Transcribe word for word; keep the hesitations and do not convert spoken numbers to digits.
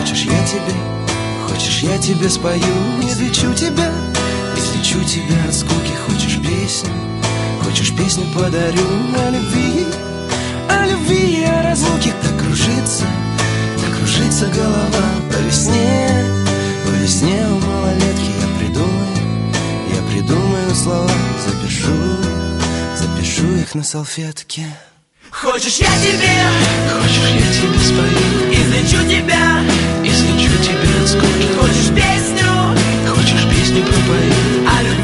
Хочешь, я тебе, хочешь, я тебе спою, излечу тебя, излечу тебя от скуки. Хочешь песню, хочешь песню подарю о любви, о любви и о разлуке. Так кружится, так кружится голова по весне, по весне у малолетки. Я придумаю, я придумаю слова, запишу, запишу их на салфетке. Хочешь, я тебе, хочешь, я тебе спою, излечу тебя, излечу тебя от скуки. хочешь песню, хочешь песню пропою о любви.